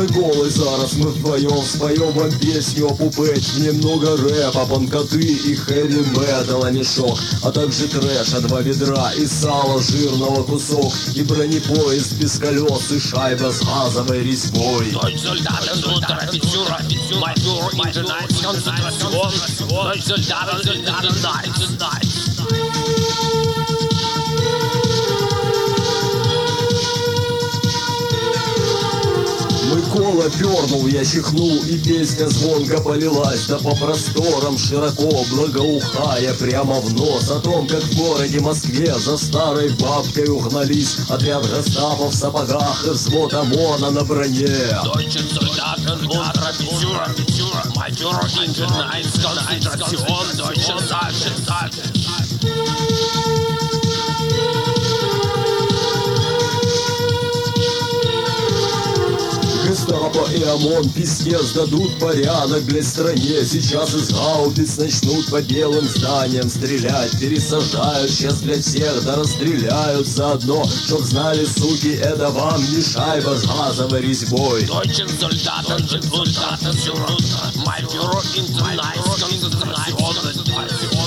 голый зараз, мы вдвоем споем вам песню о пупеть. Немного рэпа, банкоты и хэви металла мешок, а также трэша, 2 ведра и сала жирного кусок, и бронепоезд без колес и шайба с газовой резьбой. Deutsche Soldaten, Unteroffiziere, mein Führer, Konzentration. Deutsche Soldaten, Night. Микола пернул, я чихнул, и песня звонко полилась, да по просторам широко, благоухая прямо в нос, о том, как в городе Москве за старой бабкой угнались отряд гестапо в сапогах и взвод ОМОНа на броне. Deutsche Soldaten, Unteroffiziere, mein Führer, Konzentration. Deutsche Soldaten. Гестапо и ОМОН пиздец дадут порядок для стране. Сейчас из гаубиц начнут по белым зданиям стрелять. Пересажают сейчас для всех, да расстреляют заодно, чтоб знали, суки, это вам не шайба с газовой резьбой. Deutsche Soldaten sind Unteroffiziere, mein Führer, Konzentration.